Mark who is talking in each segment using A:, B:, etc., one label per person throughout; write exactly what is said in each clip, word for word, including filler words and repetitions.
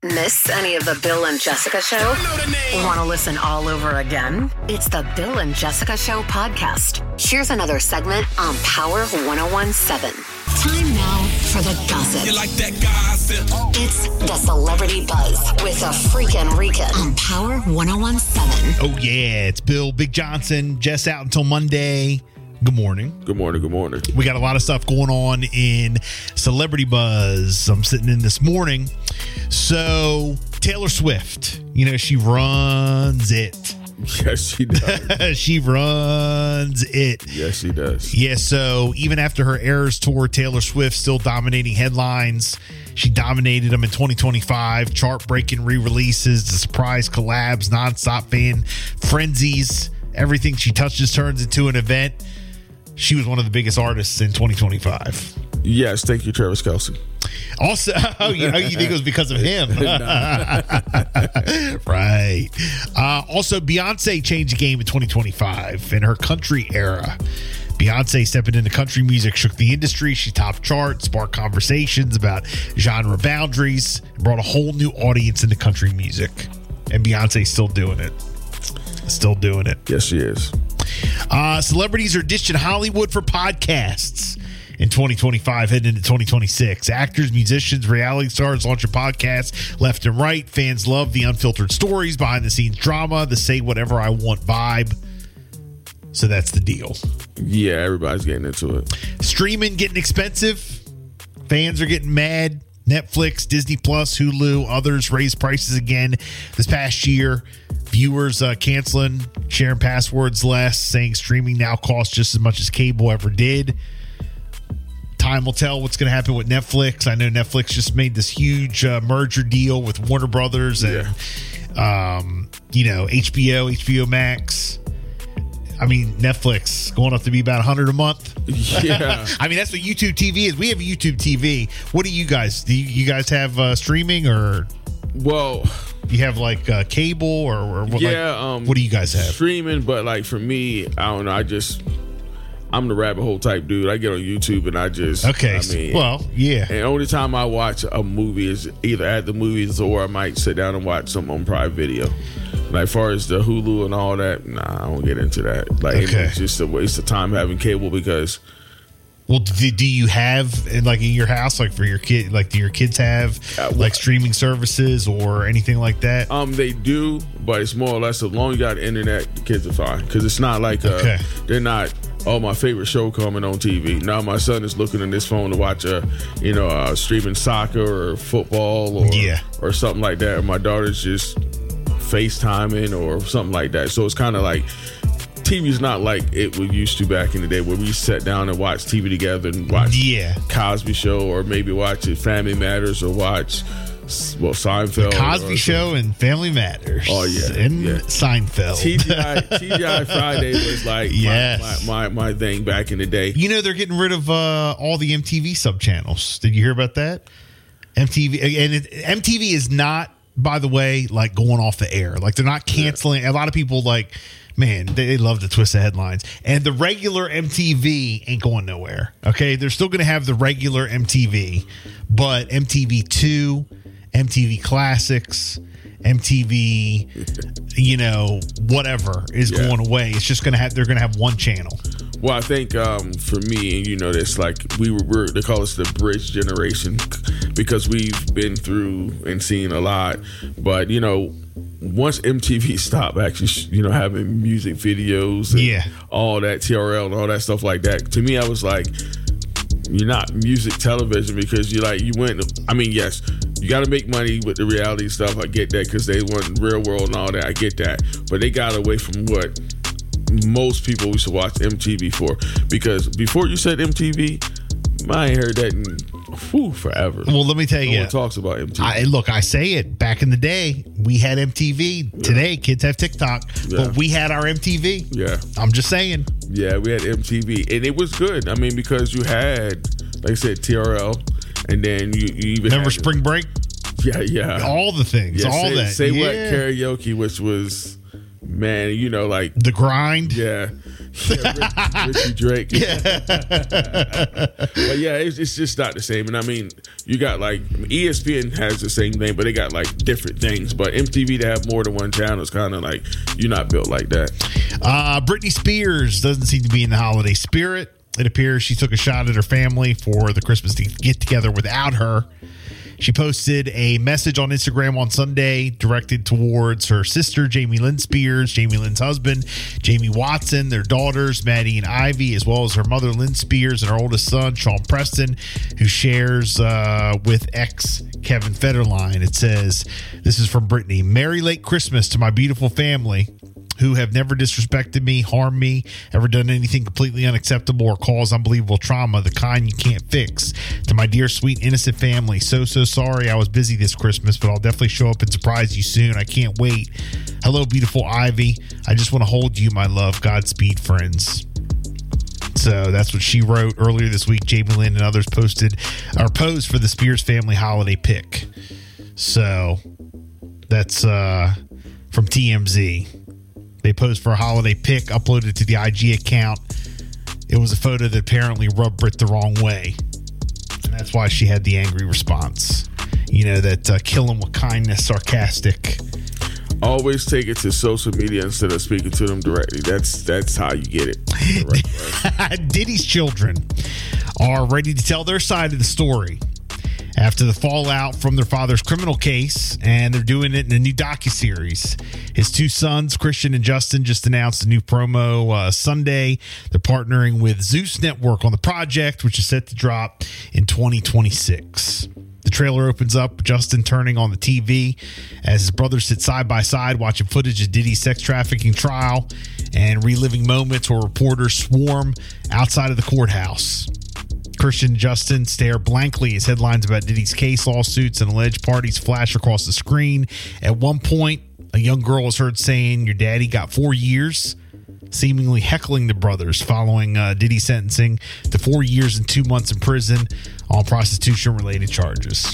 A: Miss any of the Bill and Jessica Show? Want to listen all over again? It's the Bill and Jessica Show podcast. Here's another segment on Power one oh one seven. Time now for the gossip.
B: You like that gossip?
A: It's the Celebrity Buzz with a freakin' Rican on Power one oh one seven.
C: Oh, yeah. It's Bill, Big Johnson, Jess out until Monday. Good morning.
D: Good morning. Good morning.
C: We got a lot of stuff going on in Celebrity Buzz. I'm sitting in this morning. So, Taylor Swift, you know, she runs it.
D: Yes, she does.
C: She runs it.
D: Yes, she does.
C: Yeah, so even after her Eras tour, Taylor Swift still dominating headlines. She dominated them in twenty twenty-five. Chart-breaking re-releases, the surprise collabs, nonstop fan frenzies. Everything she touches turns into an event. She was one of the biggest artists in twenty twenty-five.
D: Yes, thank you, Travis Kelce.
C: Also, oh, you, oh, you think it was because of him? Right. Uh, also, Beyonce changed the game in twenty twenty-five in her country era. Beyonce stepping into country music shook the industry. She topped charts, sparked conversations about genre boundaries, and brought a whole new audience into country music. And Beyonce's still doing it. Still doing it.
D: Yes, she is.
C: Uh, celebrities are ditching Hollywood for podcasts in twenty twenty-five, heading into twenty twenty-six. Actors, musicians, reality stars launching podcasts left and right. Fans love the unfiltered stories, behind-the-scenes drama, the say whatever I want vibe. So that's the deal.
D: Yeah, everybody's getting into it.
C: Streaming getting expensive. Fans are getting mad. Netflix, Disney Plus, Hulu, others raised prices again this past year. Viewers uh, canceling, sharing passwords less, saying streaming now costs just as much as cable ever did. Time will tell what's going to happen with Netflix. I know Netflix just made this huge uh, merger deal with Warner Brothers and, yeah. um, you know, H B O, H B O Max. I mean, Netflix going up to be about one hundred a month.
D: Yeah.
C: I mean, that's what YouTube T V is. We have YouTube T V. What do you guys, do you, you guys have uh, streaming or?
D: Well,
C: you have like uh, cable or, or what?
D: Yeah.
C: Like,
D: um,
C: what do you guys have?
D: Streaming, but like for me, I don't know. I just, I'm the rabbit hole type dude. I get on YouTube and I just,
C: okay.
D: I mean,
C: well, yeah.
D: And the only time I watch a movie is either at the movies or I might sit down and watch something on Prime Video. Like, as far as the Hulu and all that, nah, I don't get into that. Like,
C: okay.
D: It's just a waste of time having cable because.
C: Well, do, do you have, like, in your house, like, for your kid, like, do your kids have, uh, like, streaming services or anything like that?
D: Um, they do, but it's more or less, as long as you got internet, the kids are fine. Because it's not like, uh,
C: okay.
D: they're not, oh, my favorite show coming on T V. Now my son is looking on his phone to watch, a, you know, uh, streaming soccer or football or,
C: yeah.
D: or something like that. My daughter's just FaceTiming or something like that. So it's kind of like T V's not like it was used to back in the day where we sat down and watched T V together and watch
C: yeah.
D: Cosby Show or maybe watch it Family Matters or watch well Seinfeld.
C: The Cosby Show and Family Matters.
D: Oh yeah,
C: and
D: yeah.
C: Seinfeld.
D: T G I, T G I Friday was like
C: yes.
D: my, my, my, my thing back in the day.
C: You know they're getting rid of uh, all the M T V subchannels. Did you hear about that? M T V and it, M T V is not, by the way, like going off the air. Like they're not canceling. Yeah. A lot of people like, man, they, they love to twist the headlines. And the regular M T V ain't going nowhere. Okay, they're still going to have the regular M T V, but M T V two, M T V Classics, M T V, you know, whatever is yeah. going away. It's just going to have. They're going to have one channel.
D: Well, I think um, for me, and you know, this like we were, we're, they call us the bridge generation because we've been through and seen a lot. But you know, once M T V stopped actually, you know, having music videos, and
C: yeah,
D: all that T R L and all that stuff like that, to me, I was like, you're not music television because you like you went. I mean, yes, you got to make money with the reality stuff. I get that because they want real world and all that. I get that, but they got away from what most people used to watch M T V for, because before you said M T V, I ain't heard that in whew, forever.
C: Well, let me tell
D: no
C: you.
D: No one talks about M T V.
C: I, look, I say it. Back in the day, we had M T V. Yeah. Today, kids have TikTok. Yeah. But we had our M T V.
D: Yeah.
C: I'm just saying.
D: Yeah, we had M T V. And it was good. I mean, because you had, like I said, T R L. And then you, you even
C: Remember
D: had
C: Spring
D: it.
C: Break?
D: Yeah, yeah.
C: All the things.
D: Yeah,
C: all
D: say,
C: that.
D: Say
C: yeah.
D: What karaoke, which was... Man, you know, like
C: The Grind.
D: Yeah. Yeah, Rich, Richie Drake. Yeah. But yeah, it's, it's just not the same. And I mean, you got like E S P N has the same thing, but they got like different things. But M T V to have more than one channel is kind of like you're not built like that.
C: Uh, Britney Spears doesn't seem to be in the holiday spirit. It appears she took a shot at her family for the Christmas get together without her. She posted a message on Instagram on Sunday directed towards her sister, Jamie Lynn Spears, Jamie Lynn's husband, Jamie Watson, their daughters, Maddie and Ivy, as well as her mother, Lynn Spears, and her oldest son, Sean Preston, who shares uh, with ex Kevin Federline. It says, this is from Britney. Merry late Christmas to my beautiful family who have never disrespected me, harmed me, ever done anything completely unacceptable or caused unbelievable trauma, the kind you can't fix. To my dear, sweet, innocent family, so, so sorry I was busy this Christmas, but I'll definitely show up and surprise you soon. I can't wait. Hello, beautiful Ivy. I just want to hold you, my love. Godspeed, friends. So that's what she wrote earlier this week. Jamie Lynn and others posted or posed for the Spears family holiday pic. So that's uh, from T M Z. They posed for a holiday pic, uploaded to the I G account. It was a photo that apparently rubbed Brit the wrong way. And that's why she had the angry response. You know, that uh, kill them with kindness, sarcastic.
D: Always take it to social media instead of speaking to them directly. That's that's how you get it. Right.
C: Diddy's children are ready to tell their side of the story after the fallout from their father's criminal case, and they're doing it in a new docuseries. His two sons, Christian and Justin, just announced a new promo uh, Sunday. They're partnering with Zeus Network on the project, which is set to drop in twenty twenty-six. The trailer opens up with Justin turning on the T V as his brothers sit side by side watching footage of Diddy's sex trafficking trial and reliving moments where reporters swarm outside of the courthouse. Christian and Justin stare blankly as headlines about Diddy's case, lawsuits, and alleged parties flash across the screen. At one point, a young girl is heard saying, "Your daddy got four years," seemingly heckling the brothers following uh, Diddy's sentencing to four years and two months in prison on prostitution-related charges.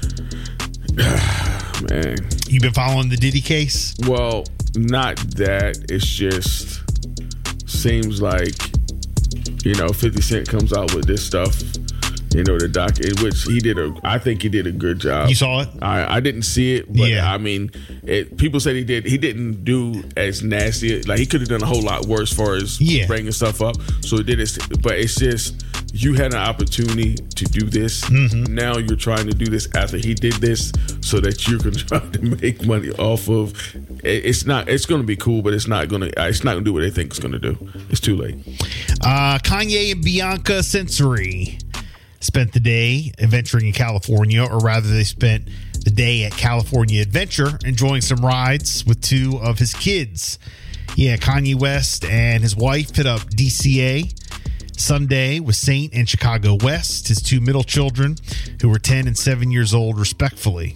D: Man.
C: You been following the Diddy case?
D: Well, not that. It's just seems like, you know, fifty Cent comes out with this stuff, you know, the doc, in which he did a, I think he did a good job.
C: You saw it?
D: I, I didn't see it, but
C: yeah.
D: I mean, it, people said he did, he didn't do as nasty, like he could have done a whole lot worse as far as
C: yeah.
D: bringing stuff up. So it did it, but it's just, you had an opportunity to do this. Mm-hmm. Now you're trying to do this after he did this so that you can try to make money off of it. It's not, it's going to be cool, but it's not going to, it's not going to do what they think it's going to do. It's too late.
C: Uh, Kanye and Bianca Censori spent the day adventuring in California, or rather they spent the day at California Adventure enjoying some rides with two of his kids. Yeah, Kanye West and his wife hit up D C A Sunday with Saint and Chicago West, his two middle children, who were ten and seven years old, respectfully.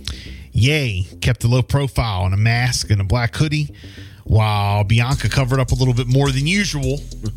C: Ye kept a low profile in a mask and a black hoodie, while Bianca covered up a little bit more than usual.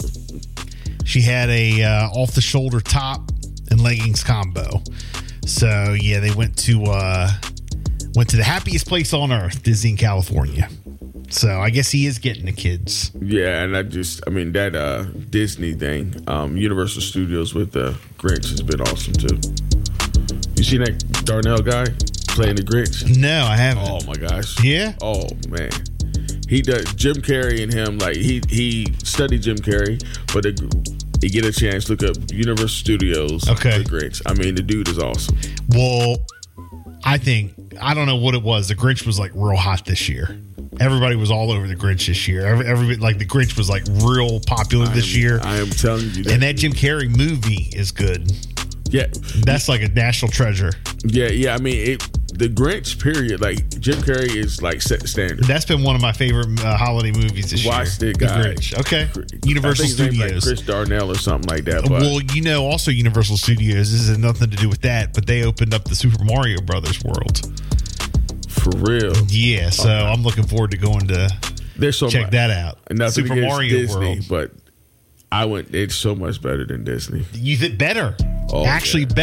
C: She had a uh, off-the-shoulder top and leggings combo. So yeah, they went to uh, went to the happiest place on earth, Disney in California. So I guess he is getting the kids.
D: Yeah, and I just, I mean, that uh, Disney thing, um, Universal Studios with the Grinch has been awesome too. You seen that Darnell guy playing the Grinch?
C: No, I haven't.
D: Oh my gosh.
C: Yeah?
D: Oh man. He does, Jim Carrey and him, like he he studied Jim Carrey, but it, you get a chance, look up Universal Studios,
C: okay.
D: The Grinch. I mean, the dude is awesome.
C: Well, I think, I don't know what it was. The Grinch was like real hot this year. Everybody was all over the Grinch this year. Every, every like the Grinch was like real popular
D: I
C: this
D: am,
C: year.
D: I am telling you that.
C: And that Jim Carrey movie is good.
D: Yeah.
C: That's like a national treasure.
D: Yeah, yeah. I mean, it, the Grinch, period. Like, Jim Carrey is like set the standard.
C: That's been one of my favorite uh, holiday movies this
D: Watch
C: year.
D: Watch the guy.
C: The Grinch. Okay. Universal
D: I think his
C: Studios.
D: Like Chris Darnell or something like that. But.
C: Well, you know, also Universal Studios, this has nothing to do with that, but they opened up the Super Mario Brothers world.
D: For real?
C: Yeah, so okay. I'm looking forward to going to
D: There's so
C: check
D: much,
C: that out.
D: Nothing
C: Super Mario
D: Disney,
C: world.
D: But I went, it's so much better than Disney.
C: You think better?
D: Oh,
C: Actually
D: yeah.
C: better.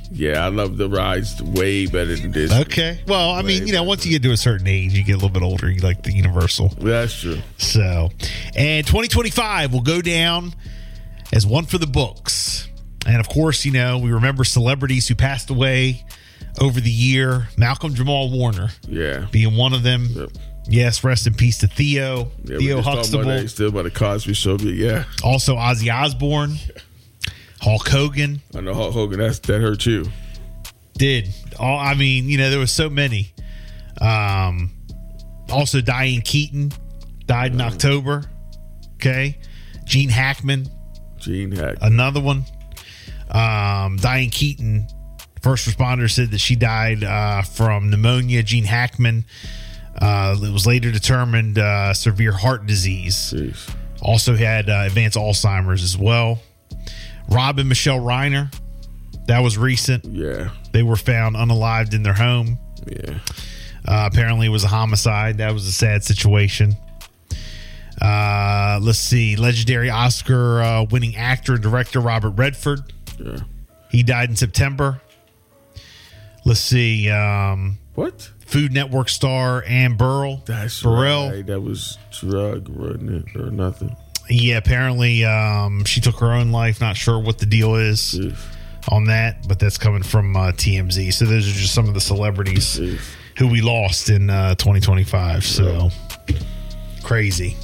D: Yeah, I love the rides way better than this.
C: Okay. Well, I mean, you know, once you get to a certain age, you get a little bit older, you like the Universal.
D: That's true.
C: So, and twenty twenty-five will go down as one for the books. And of course, you know, we remember celebrities who passed away over the year. Malcolm Jamal Warner.
D: Yeah.
C: Being one of them.
D: Yep.
C: Yes, rest in peace to Theo.
D: Yeah,
C: Theo
D: we just
C: Huxtable.
D: about that, still by the Cosby Show, but yeah.
C: Also Ozzy Osbourne. Hulk Hogan.
D: I know Hulk Hogan, that's, that hurt you.
C: Did. All, I mean, you know, there was so many. Um, also, Diane Keaton died in October. Okay. Gene Hackman.
D: Gene Hackman.
C: Another one. Um, Diane Keaton, first responder, said that she died uh, from pneumonia. Gene Hackman, uh, it was later determined uh, severe heart disease.
D: Jeez.
C: Also had uh, advanced Alzheimer's as well. Rob and Michelle Reiner, that was recent.
D: Yeah.
C: They were found unalived in their home.
D: Yeah.
C: Uh, apparently it was a homicide. That was a sad situation. Uh, let's see. Legendary Oscar uh, winning actor and director Robert Redford.
D: Yeah.
C: He died in September. Let's see. Um,
D: What?
C: Food Network star Ann Burrell.
D: That's
C: Burrell.
D: right. That was drug, wasn't it? Or nothing.
C: Yeah, apparently um, she took her own life. Not sure what the deal is
D: Jeez.
C: on that, but that's coming from uh, T M Z. So those are just some of the celebrities
D: Jeez.
C: who we lost in uh, twenty twenty-five. So crazy.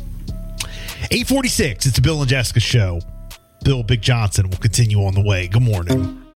C: eight forty-six, it's the Bill and Jessica Show. Bill Big Johnson will continue on the way. Good morning.